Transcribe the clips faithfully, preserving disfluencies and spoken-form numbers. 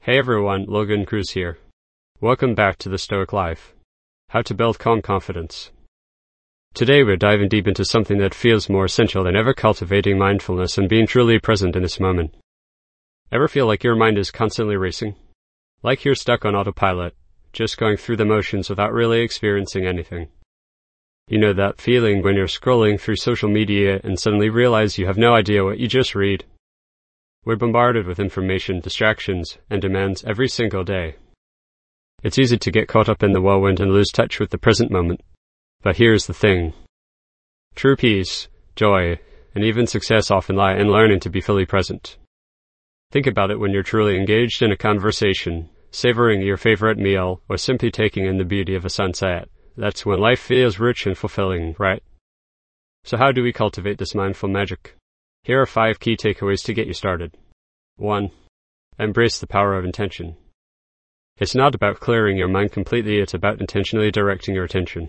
Hey everyone, Logan Cruz here. Welcome back to The Stoic Life. How to build calm confidence. Today we're diving deep into something that feels more essential than ever: cultivating mindfulness and being truly present in this moment. Ever feel like your mind is constantly racing? Like you're stuck on autopilot, just going through the motions without really experiencing anything? You know that feeling when you're scrolling through social media and suddenly realize you have no idea what you just read? We're bombarded with information, distractions, and demands every single day. It's easy to get caught up in the whirlwind and lose touch with the present moment. But here's the thing. True peace, joy, and even success often lie in learning to be fully present. Think about it when you're truly engaged in a conversation, savoring your favorite meal, or simply taking in the beauty of a sunset. That's when life feels rich and fulfilling, right? So how do we cultivate this mindful magic? Here are five key takeaways to get you started. one. Embrace the power of intention. It's not about clearing your mind completely, it's about intentionally directing your attention.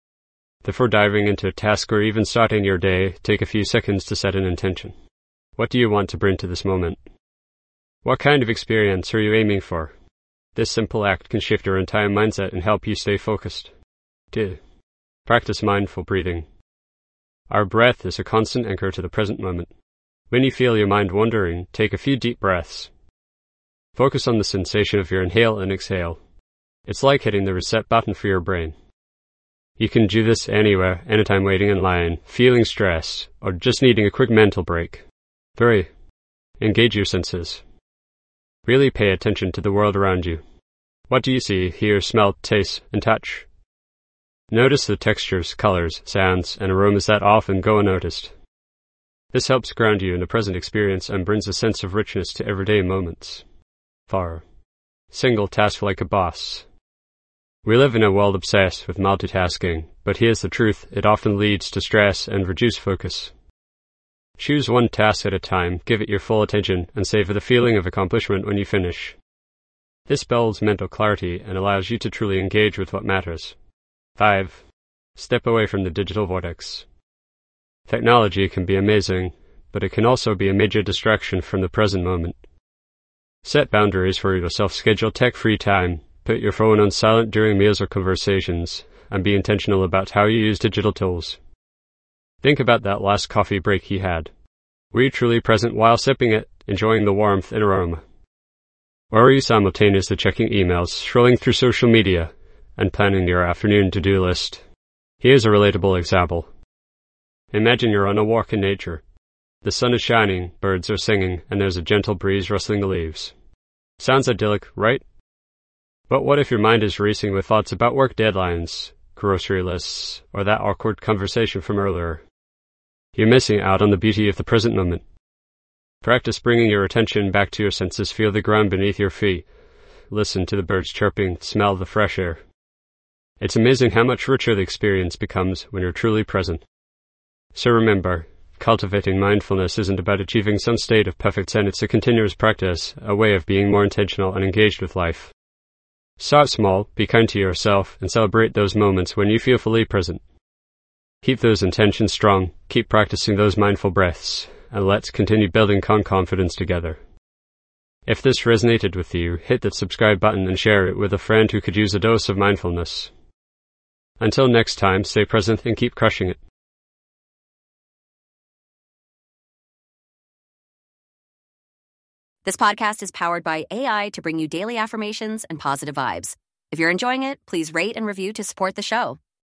Before diving into a task or even starting your day, take a few seconds to set an intention. What do you want to bring to this moment? What kind of experience are you aiming for? This simple act can shift your entire mindset and help you stay focused. two. Practice mindful breathing. Our breath is a constant anchor to the present moment. When you feel your mind wandering, take a few deep breaths. Focus on the sensation of your inhale and exhale. It's like hitting the reset button for your brain. You can do this anywhere, anytime waiting in line, feeling stressed, or just needing a quick mental break. three. Engage your senses. Really pay attention to the world around you. What do you see, hear, smell, taste, and touch? Notice the textures, colors, sounds, and aromas that often go unnoticed. This helps ground you in the present experience and brings a sense of richness to everyday moments. four. Single task like a boss. We live in a world obsessed with multitasking, but here's the truth: it often leads to stress and reduced focus. Choose one task at a time, give it your full attention, and savor the feeling of accomplishment when you finish. This builds mental clarity and allows you to truly engage with what matters. five. Step away from the digital vortex. Technology can be amazing, but it can also be a major distraction from the present moment. Set boundaries for yourself, schedule tech-free time, put your phone on silent during meals or conversations, and be intentional about how you use digital tools. Think about that last coffee break you had. Were you truly present while sipping it, enjoying the warmth and aroma? Or were you simultaneously checking emails, scrolling through social media, and planning your afternoon to-do list? Here's a relatable example. Imagine you're on a walk in nature. The sun is shining, birds are singing, and there's a gentle breeze rustling the leaves. Sounds idyllic, right? But what if your mind is racing with thoughts about work deadlines, grocery lists, or that awkward conversation from earlier? You're missing out on the beauty of the present moment. Practice bringing your attention back to your senses. Feel the ground beneath your feet. Listen to the birds chirping, smell the fresh air. It's amazing how much richer the experience becomes when you're truly present. So remember, cultivating mindfulness isn't about achieving some state of perfect zen. It's a continuous practice, a way of being more intentional and engaged with life. Start small, be kind to yourself, and celebrate those moments when you feel fully present. Keep those intentions strong, keep practicing those mindful breaths, and let's continue building calm confidence together. If this resonated with you, hit that subscribe button and share it with a friend who could use a dose of mindfulness. Until next time, stay present and keep crushing it. This podcast is powered by A I to bring you daily affirmations and positive vibes. If you're enjoying it, please rate and review to support the show.